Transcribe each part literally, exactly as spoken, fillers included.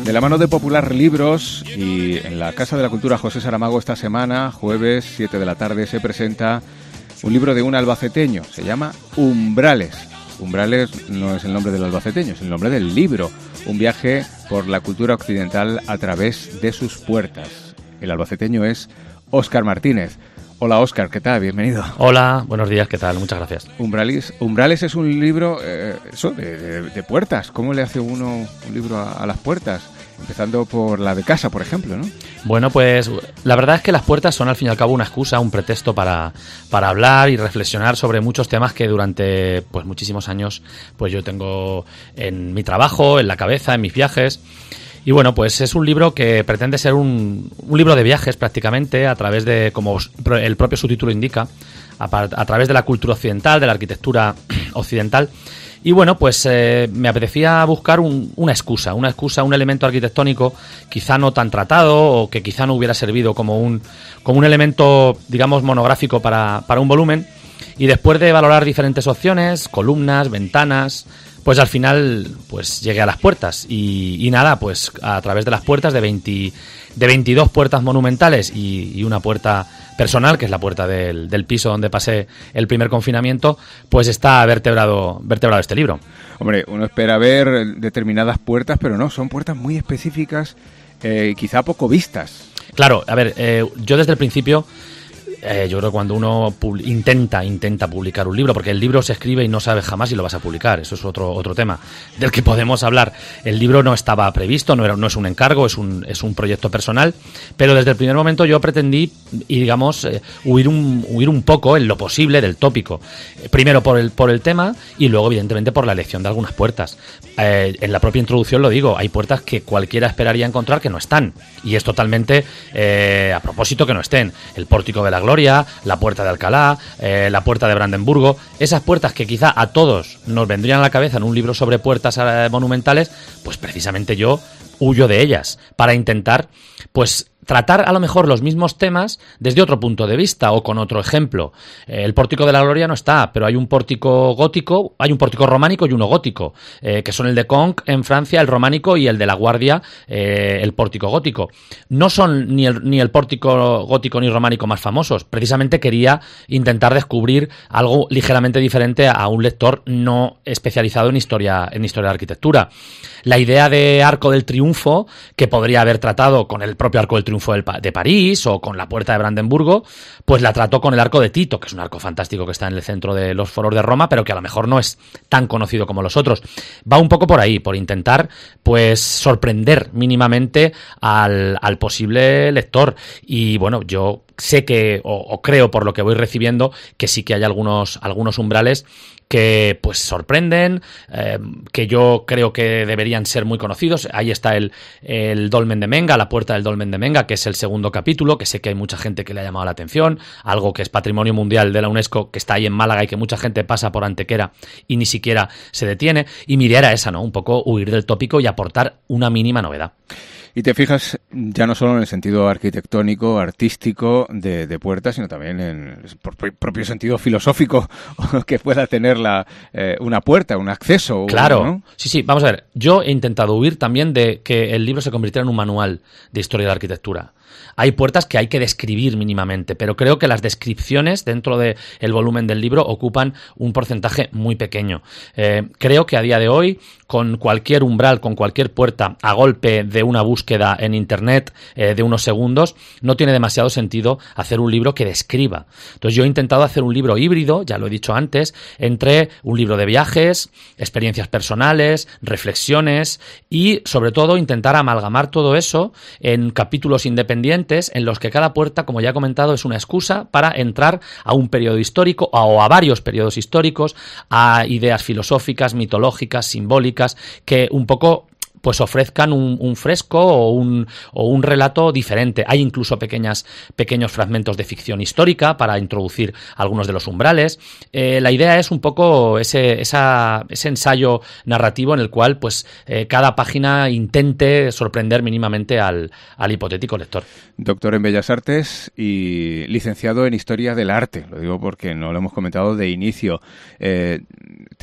De la mano de Popular Libros y en la Casa de la Cultura José Saramago esta semana, jueves siete de la tarde, se presenta un libro de un albaceteño. Se llama Umbrales. Umbrales no es el nombre del albaceteño, es el nombre del libro. Un viaje por la cultura occidental a través de sus puertas. El albaceteño es Óscar Martínez. Hola Óscar, ¿qué tal? Bienvenido. Hola, buenos días, ¿qué tal? Muchas gracias. Umbrales, Umbrales es un libro eh, eso, de, de, de puertas. ¿Cómo le hace uno un libro a, a las puertas? Empezando por la de casa, por ejemplo, ¿no? Bueno, pues la verdad es que las puertas son al fin y al cabo una excusa, un pretexto para, para hablar y reflexionar sobre muchos temas que durante pues muchísimos años pues yo tengo en mi trabajo, en la cabeza, en mis viajes. Y bueno, pues es un libro que pretende ser un, un libro de viajes prácticamente a través de, como el propio subtítulo indica, a, a través de la cultura occidental, de la arquitectura occidental. Y bueno, pues eh, me apetecía buscar un, una excusa, una excusa, un elemento arquitectónico quizá no tan tratado o que quizá no hubiera servido como un, como un elemento, digamos, monográfico para, para un volumen. Y después de valorar diferentes opciones, columnas, ventanas, pues al final pues llegué a las puertas y, y nada, pues a través de las puertas de, veinte, de veintidós puertas monumentales y, y una puerta personal, que es la puerta del, del piso donde pasé el primer confinamiento, pues está vertebrado, vertebrado este libro. Hombre, uno espera ver determinadas puertas, pero no, son puertas muy específicas, eh, quizá poco vistas. Claro, a ver, eh, yo desde el principio... Eh, yo creo que cuando uno pub- intenta intenta publicar un libro, porque el libro se escribe y no sabes jamás si lo vas a publicar, eso es otro otro tema del que podemos hablar. El libro no estaba previsto, no era no es un encargo, es un es un proyecto personal, pero desde el primer momento yo pretendí y digamos eh, huir un huir un poco en lo posible del tópico. Eh, primero por el por el tema y luego evidentemente por la elección de algunas puertas. Eh, en la propia introducción lo digo, hay puertas que cualquiera esperaría encontrar que no están y es totalmente eh, a propósito que no estén. El pórtico de la Gloria, la puerta de Alcalá, eh, la puerta de Brandenburgo, esas puertas que quizá a todos nos vendrían a la cabeza en un libro sobre puertas eh, monumentales, pues precisamente yo huyo de ellas para intentar pues tratar a lo mejor los mismos temas desde otro punto de vista o con otro ejemplo. Eh, el pórtico de la Gloria no está, pero hay un pórtico gótico, hay un pórtico románico y uno gótico, eh, que son el de Conques en Francia, el románico, y el de la Guardia, eh, el pórtico gótico. No son ni el, ni el pórtico gótico ni románico más famosos. Precisamente quería intentar descubrir algo ligeramente diferente a un lector no especializado en historia, en historia de arquitectura. La idea de Arco del Triunfo, que podría haber tratado con el propio Arco del Triunfo de París o con la Puerta de Brandenburgo, pues la trató con el Arco de Tito, que es un arco fantástico que está en el centro de los foros de Roma, pero que a lo mejor no es tan conocido como los otros. Va un poco por ahí, por intentar pues sorprender mínimamente al, al posible lector. Y bueno, yo sé que, o, o creo por lo que voy recibiendo, que sí que hay algunos, algunos umbrales que pues sorprenden, eh, que yo creo que deberían ser muy conocidos. Ahí está el, el Dolmen de Menga, la puerta del Dolmen de Menga, que es el segundo capítulo, que sé que hay mucha gente que le ha llamado la atención, algo que es Patrimonio Mundial de la UNESCO, que está ahí en Málaga y que mucha gente pasa por Antequera y ni siquiera se detiene. Y mi idea era esa, ¿no? Un poco huir del tópico y aportar una mínima novedad. Y te fijas ya no solo en el sentido arquitectónico, artístico de, de puertas, sino también en el por propio sentido filosófico que pueda tener la, eh, una puerta, un acceso. Claro, ¿no? sí, sí, vamos a ver. Yo he intentado huir también de que el libro se convirtiera en un manual de historia de la arquitectura. Hay puertas que hay que describir mínimamente, pero creo que las descripciones dentro del volumen del libro ocupan un porcentaje muy pequeño. Eh, creo que a día de hoy, con cualquier umbral, con cualquier puerta, a golpe de una búsqueda en internet eh, de unos segundos, no tiene demasiado sentido hacer un libro que describa. Entonces yo he intentado hacer un libro híbrido, ya lo he dicho antes, entre un libro de viajes, experiencias personales, reflexiones y sobre todo intentar amalgamar todo eso en capítulos independientes en los que cada puerta, como ya he comentado, es una excusa para entrar a un periodo histórico o a varios periodos históricos, a ideas filosóficas, mitológicas, simbólicas, que un poco pues ofrezcan un, un fresco o un, o un relato diferente. Hay incluso pequeñas, pequeños fragmentos de ficción histórica para introducir algunos de los umbrales. Eh, la idea es un poco ese, esa, ese ensayo narrativo en el cual pues eh, cada página intente sorprender mínimamente al, al hipotético lector. Doctor en Bellas Artes y licenciado en Historia del Arte. Lo digo porque no lo hemos comentado de inicio. Eh,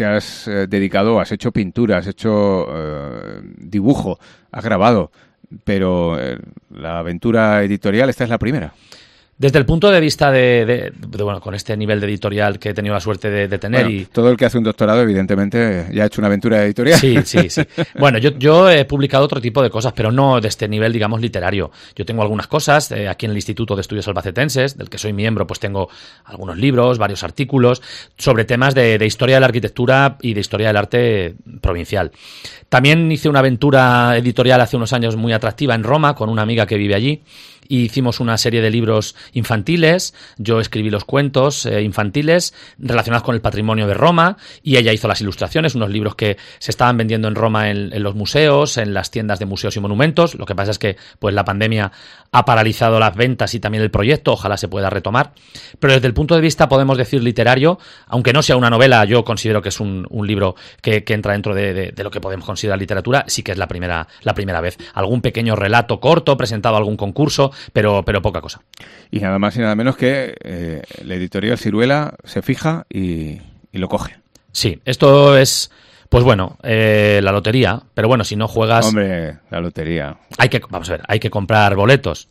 te has eh, dedicado, has hecho pintura, has hecho eh, dibujo, has grabado, pero eh, la aventura editorial, esta es la primera. Desde el punto de vista de, de, de, bueno, con este nivel de editorial que he tenido la suerte de, de tener. Bueno, y todo el que hace un doctorado, evidentemente, ya ha hecho una aventura editorial. Sí, sí, sí. Bueno, yo, yo he publicado otro tipo de cosas, pero no de este nivel, digamos, literario. Yo tengo algunas cosas, eh, aquí en el Instituto de Estudios Albacetenses, del que soy miembro, pues tengo algunos libros, varios artículos, sobre temas de, de historia de la arquitectura y de historia del arte provincial. También hice una aventura editorial hace unos años muy atractiva en Roma, con una amiga que vive allí. Y hicimos una serie de libros infantiles, yo escribí los cuentos eh, infantiles relacionados con el patrimonio de Roma y ella hizo las ilustraciones, unos libros que se estaban vendiendo en Roma en, en los museos, en las tiendas de museos y monumentos. Lo que pasa es que pues la pandemia ha paralizado las ventas y también el proyecto, ojalá se pueda retomar. Pero desde el punto de vista, podemos decir, literario, aunque no sea una novela, yo considero que es un, un libro que, que entra dentro de, de, de lo que podemos considerar literatura, sí que es la primera, la primera vez. Algún pequeño relato corto presentado a algún concurso, pero, pero poca cosa. Y nada más y nada menos que eh, la editorial Siruela se fija y, y lo coge. Sí, esto es, pues bueno, eh, la lotería, pero bueno, si no juegas... Hombre, la lotería. Hay que, vamos a ver, hay que comprar boletos.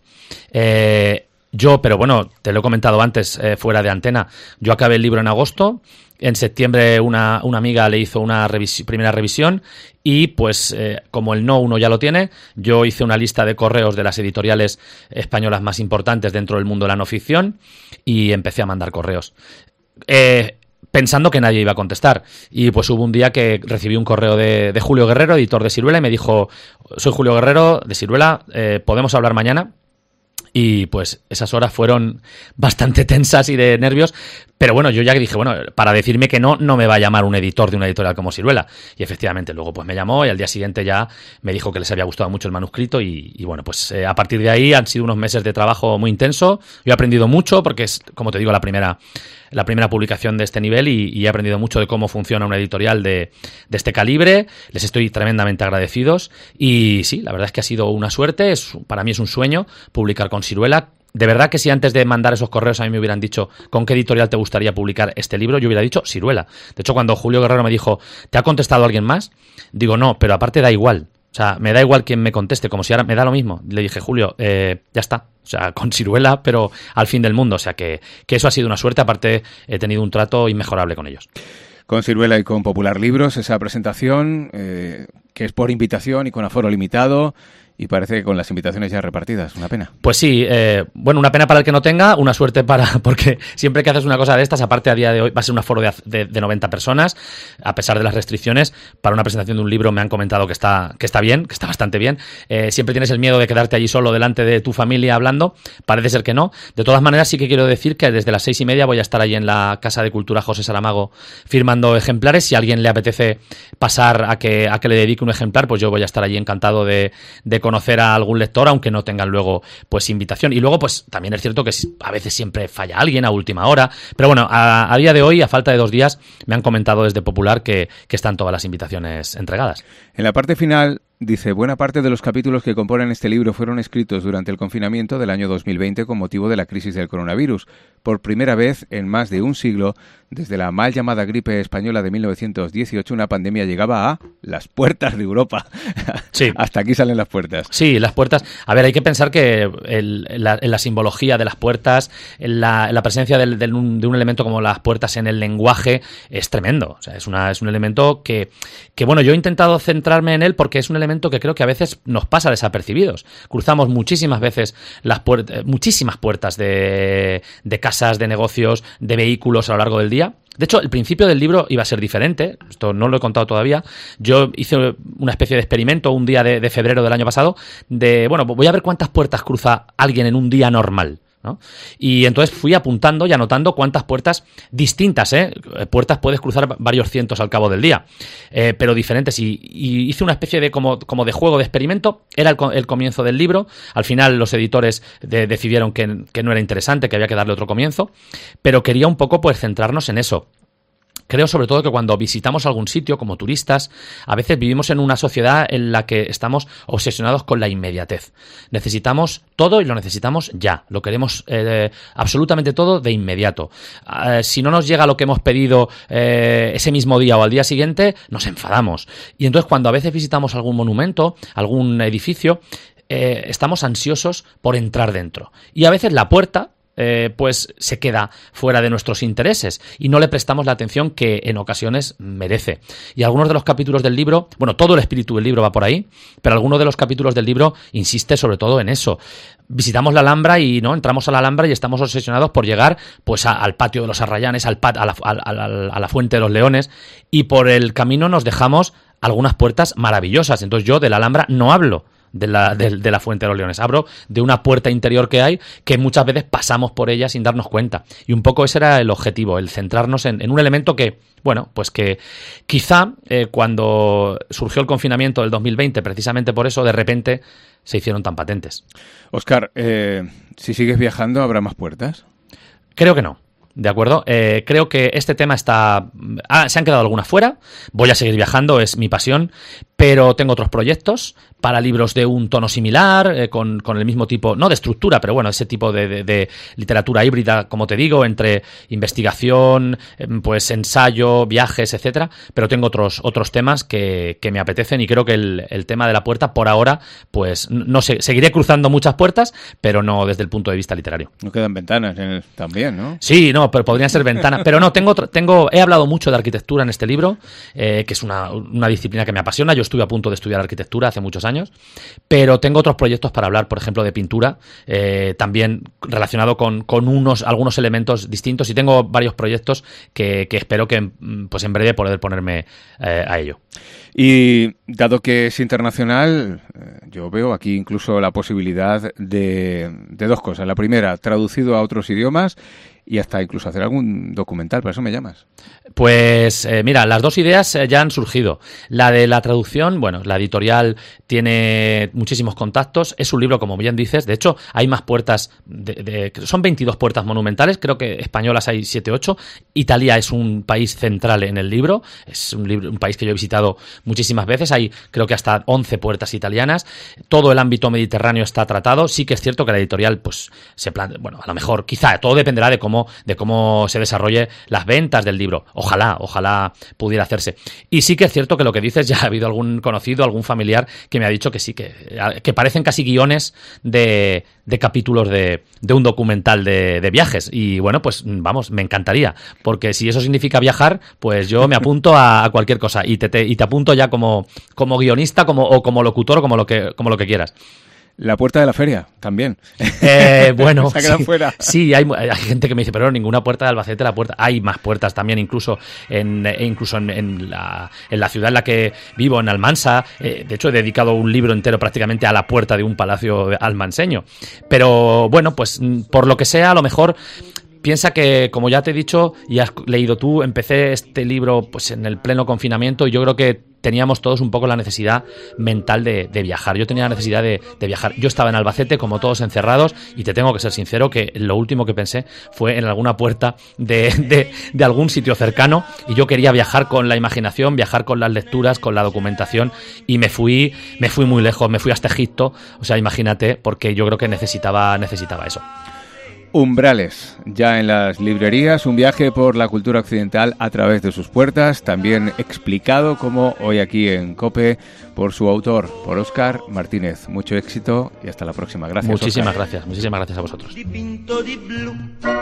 Eh, yo, pero bueno, te lo he comentado antes, eh, fuera de antena, yo acabé el libro en agosto. En septiembre una, una amiga le hizo una revisi- primera revisión y pues eh, como el no uno ya lo tiene, yo hice una lista de correos de las editoriales españolas más importantes dentro del mundo de la no ficción y empecé a mandar correos. Eh, pensando que nadie iba a contestar. Y pues hubo un día que recibí un correo de, de Julio Guerrero, editor de Siruela, y me dijo: soy Julio Guerrero de Siruela, eh, ¿podemos hablar mañana? Y pues esas horas fueron bastante tensas y de nervios, pero bueno, yo ya dije, bueno, para decirme que no, no me va a llamar un editor de una editorial como Siruela. Y efectivamente, luego pues me llamó y al día siguiente ya me dijo que les había gustado mucho el manuscrito y, y bueno, pues eh, a partir de ahí han sido unos meses de trabajo muy intenso. Yo he aprendido mucho porque es, como te digo, la primera, la primera publicación de este nivel y, y he aprendido mucho de cómo funciona una editorial de, de este calibre. Les estoy tremendamente agradecidos y sí, la verdad es que ha sido una suerte. Es, para mí es un sueño publicar con Siruela. De verdad que si antes de mandar esos correos a mí me hubieran dicho con qué editorial te gustaría publicar este libro, yo hubiera dicho Siruela. De hecho, cuando Julio Guerrero me dijo, ¿te ha contestado alguien más? Digo, no, pero aparte da igual. O sea, me da igual quien me conteste, como si ahora me da lo mismo. Le dije, Julio, eh, ya está. O sea, con Siruela, pero al fin del mundo. O sea, que, que eso ha sido una suerte. Aparte, he tenido un trato inmejorable con ellos. Con Siruela y con Popular Libros, esa presentación eh, que es por invitación y con aforo limitado. Y parece que con las invitaciones ya repartidas, una pena. Pues sí, eh, bueno, una pena para el que no tenga, una suerte para... Porque siempre que haces una cosa de estas, aparte a día de hoy, va a ser un aforo de, de, de noventa personas, a pesar de las restricciones. Para una presentación de un libro me han comentado que está, que está bien, que está bastante bien. Eh, siempre tienes el miedo de quedarte allí solo delante de tu familia hablando. Parece ser que no. De todas maneras, sí que quiero decir que desde las seis y media voy a estar allí en la Casa de Cultura José Saramago firmando ejemplares. Si a alguien le apetece pasar a que, a que le dedique un ejemplar, pues yo voy a estar allí encantado de, de conocer a algún lector, aunque no tengan luego pues invitación. Y luego pues también es cierto que a veces siempre falla alguien a última hora, pero bueno, a, a día de hoy, a falta de dos días, me han comentado desde Popular que, que están todas las invitaciones entregadas. En la parte final dice, buena parte de los capítulos que componen este libro fueron escritos durante el confinamiento del año dos mil veinte con motivo de la crisis del coronavirus. Por primera vez en más de un siglo, desde la mal llamada gripe española de mil novecientos dieciocho, una pandemia llegaba a las puertas de Europa. Sí. Hasta aquí salen las puertas. Sí, las puertas. A ver, hay que pensar que el, la, en la simbología de las puertas, en la, en la presencia del, del, de un elemento como las puertas en el lenguaje es tremendo. O sea, es, una, es un elemento que, que, bueno, yo he intentado centrarme en él porque es un elemento que creo que a veces nos pasa desapercibidos. Cruzamos muchísimas veces las puertas, muchísimas puertas de, de casas, de negocios, de vehículos a lo largo del día. De hecho, el principio del libro iba a ser diferente. Esto no lo he contado todavía. Yo hice una especie de experimento un día de, de febrero del año pasado de, bueno, voy a ver cuántas puertas cruza alguien en un día normal, ¿no? Y entonces fui apuntando y anotando cuántas puertas distintas, ¿eh? Puertas puedes cruzar varios cientos al cabo del día, eh, pero diferentes. Y, y hice una especie de como, como de juego de experimento. Era el, el comienzo del libro. Al final los editores de, decidieron que, que no era interesante, que había que darle otro comienzo. Pero quería un poco pues centrarnos en eso. creo sobre todo que cuando visitamos algún sitio como turistas, a veces vivimos en una sociedad en la que estamos obsesionados con la inmediatez. Necesitamos todo y lo necesitamos ya. Lo queremos eh, absolutamente todo de inmediato. Eh, si no nos llega lo que hemos pedido eh, ese mismo día o al día siguiente, nos enfadamos. Y entonces cuando a veces visitamos algún monumento, algún edificio, eh, estamos ansiosos por entrar dentro. Y a veces la puerta Eh, pues se queda fuera de nuestros intereses y no le prestamos la atención que en ocasiones merece. Y algunos de los capítulos del libro, bueno, todo el espíritu del libro va por ahí, pero algunos de los capítulos del libro insiste sobre todo en eso. Visitamos la Alhambra y no entramos a la Alhambra y estamos obsesionados por llegar pues a, al patio de los Arrayanes, al pat, a, la, a, a, a la Fuente de los Leones, y por el camino nos dejamos algunas puertas maravillosas. Entonces yo de la Alhambra no hablo de la, de, de la Fuente de los Leones. Hablo de una puerta interior que hay que muchas veces pasamos por ella sin darnos cuenta. Y un poco ese era el objetivo, el centrarnos en, en un elemento que, bueno, pues que quizá eh, cuando surgió el confinamiento del dos mil veinte, precisamente por eso, de repente se hicieron tan patentes. Óscar, eh, si sigues viajando, ¿habrá más puertas? Creo que no. ¿De acuerdo? Eh, creo que este tema está... Ah, se han quedado algunas fuera. Voy a seguir viajando, es mi pasión. Pero tengo otros proyectos para libros de un tono similar, eh, con, con el mismo tipo, no de estructura, pero bueno, ese tipo de, de, de literatura híbrida, como te digo, entre investigación, eh, pues ensayo, viajes, etcétera. Pero tengo otros otros temas que, que me apetecen y creo que el, el tema de la puerta, por ahora, pues no sé, seguiré cruzando muchas puertas, pero no desde el punto de vista literario. No quedan ventanas en el, también, ¿no? Sí, no, pero podrían ser ventanas. Pero no, tengo, tengo he hablado mucho de arquitectura en este libro, eh, que es una, una disciplina que me apasiona. Yo estuve a punto de estudiar arquitectura hace muchos años, pero tengo otros proyectos para hablar, por ejemplo, de pintura, eh, también relacionado con, con unos algunos elementos distintos, y tengo varios proyectos que, que espero que pues en breve poder ponerme eh, a ello. Y dado que es internacional, yo veo aquí incluso la posibilidad de, de dos cosas. La primera, traducido a otros idiomas, y hasta incluso hacer algún documental. ¿Para eso me llamas? Pues eh, mira, las dos ideas eh, ya han surgido. La de la traducción, bueno, la editorial tiene muchísimos contactos. Es un libro, como bien dices. De hecho, hay más puertas. De, de, son veintidós puertas monumentales. Creo que españolas hay siete, ocho. Italia es un país central en el libro. Es un, libro, un país que yo he visitado muchísimas veces. Hay, creo que hasta once puertas italianas. Todo el ámbito mediterráneo está tratado. Sí que es cierto que la editorial, pues, se plantea, bueno, a lo mejor, quizá, todo dependerá de cómo de cómo se desarrolle las ventas del libro. Ojalá, ojalá pudiera hacerse. Y sí que es cierto que lo que dices, ya ha habido algún conocido, algún familiar que me ha dicho que sí, que, que parecen casi guiones de, de capítulos de, de un documental de, de viajes. Y bueno, pues vamos, me encantaría, porque si eso significa viajar, pues yo me apunto a, a cualquier cosa y te, te, y te apunto ya como, como guionista como, o como locutor o como lo que, como lo que quieras. La puerta de la feria, también. Eh, bueno, se ha quedado sí, fuera. Sí, hay, hay gente que me dice, pero ninguna puerta de Albacete, la puerta. Hay más puertas también, incluso en, incluso en, en, la, en la ciudad en la que vivo, en Almansa. Eh, de hecho, he dedicado un libro entero prácticamente a la puerta de un palacio almanseño. Pero bueno, pues por lo que sea, a lo mejor. Piensa que, como ya te he dicho y has leído tú, empecé este libro pues en el pleno confinamiento y yo creo que teníamos todos un poco la necesidad mental de, de viajar. Yo tenía la necesidad de, de viajar. Yo estaba en Albacete, como todos encerrados, y te tengo que ser sincero que lo último que pensé fue en alguna puerta de, de, de algún sitio cercano, y yo quería viajar con la imaginación, viajar con las lecturas, con la documentación, y me fui, me fui muy lejos, me fui hasta Egipto. O sea, imagínate, porque yo creo que necesitaba, necesitaba eso. Umbrales, ya en las librerías, un viaje por la cultura occidental a través de sus puertas, también explicado como hoy aquí en COPE por su autor, por Óscar Martínez. Mucho éxito y hasta la próxima. Gracias. Muchísimas Óscar. gracias, muchísimas gracias a vosotros. Dipinto di blu,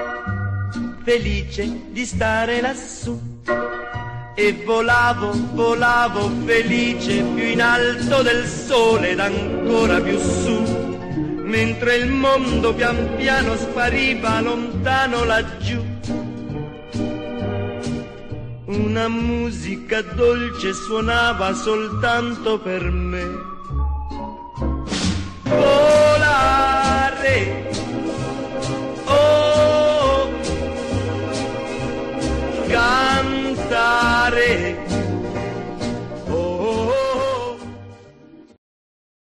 felice di stare lassù, e volavo, volavo felice più in alto del sole ed ancora più su, mentre il mondo pian piano spariva lontano laggiù. Una musica dolce suonava soltanto per me. Volare